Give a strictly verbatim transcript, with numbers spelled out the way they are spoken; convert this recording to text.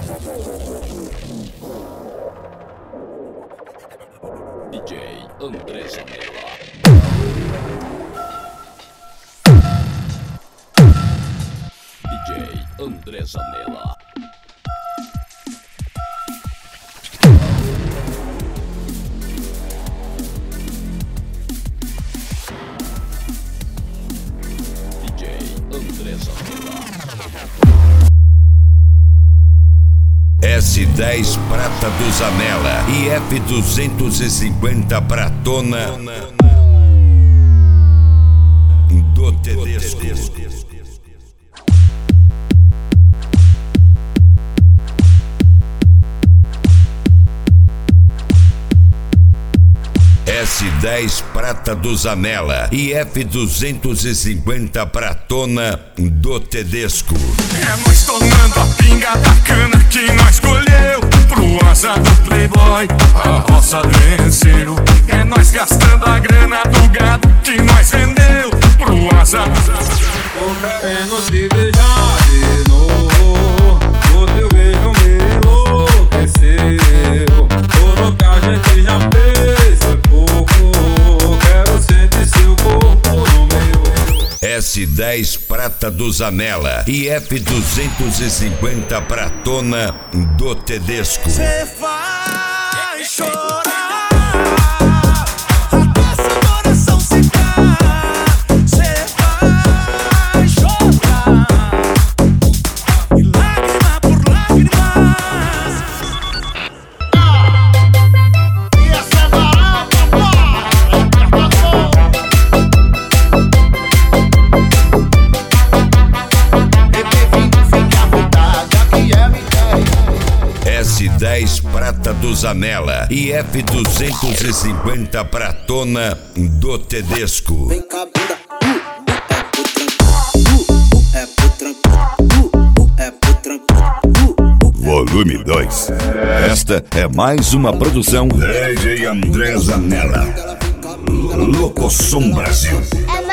D J André Janela. D J André Janela. D J André Janela. S dez prata do Zanella e F duzentos e cinquenta pratona do Tedesco. S dez prata do Zanella e F duzentos e cinquenta pratona do Tedesco. É nós tomando a pinga da cana que nós escolheu pro asa do playboy, a roça do enseiro. É nós gastando a grana do gado que nós vendeu pro asa do... É nós se beijar de novo, o teu beijo me enlouqueceu. Tudo que a gente já fez foi pouco, quero sentir seu corpo no meu. S dez prata do Zanella e F duzentos e cinquenta pratona do Tedesco. Cê vai chorar. S dez prata do Zanella e F duzentos e cinquenta pratona do Tedesco. Vem cá, bunda, uh, é pro tranquilo, uh, uh, é pro tranquilo, uh, uh, Volume dois. Esta é mais uma produção D J André Zanella. Locosom Brasil.